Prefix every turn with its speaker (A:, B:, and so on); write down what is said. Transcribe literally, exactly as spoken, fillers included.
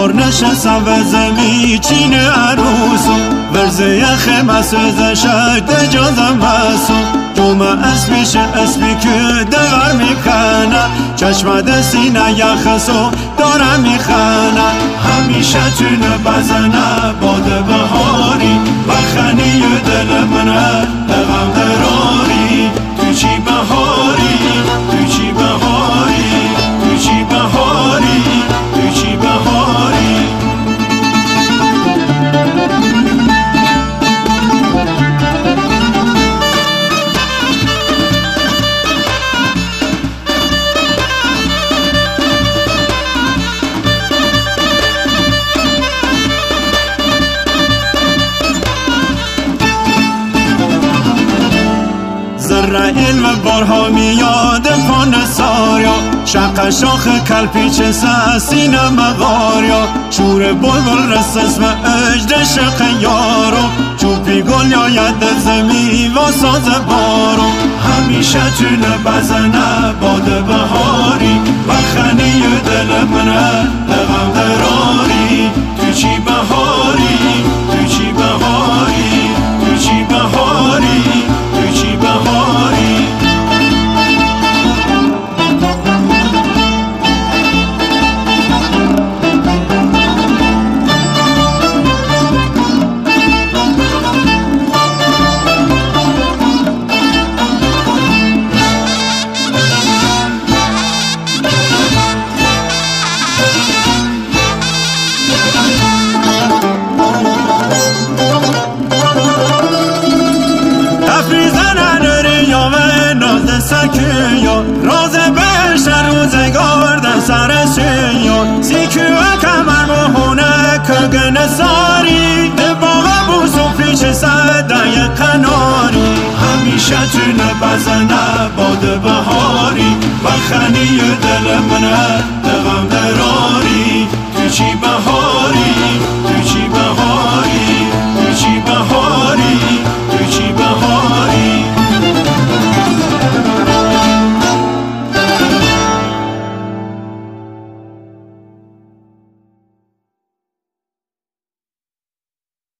A: بار نشستم و زمی چین عروسو ورزه یخ مسوز شد جازم بسو جمعه اسبیش اسبی که دور میکنه چشم دستینه یخسو دارم میخنه همیشه چونه بزنه باد بهاری بخنی دل منه دغم دراری تو چی بهاری تو چی بهاری تو چی بهاری تو چی بهاری زرعیل و بارها میاد پان ساریا شق شاخ کلپیچ سسین مغاریا شور بلبل رسس و اجد شق یارو چوبی گل یا ید زمی و ساز بارو همیشه چونه بزنه باد بهاری بخنی دل منه دغم دراری تو چی بهاری تو چی بهاری تو چی بهاری تو چی بهاری سکیو راز بشر روزگار در سر سیو سیکیو کمر مهونه کگن ساری دباغ بوسو پیش صدای قناری همیشه چونه بزنه باد بهاری بخنی دل منه دغم دراری تو چی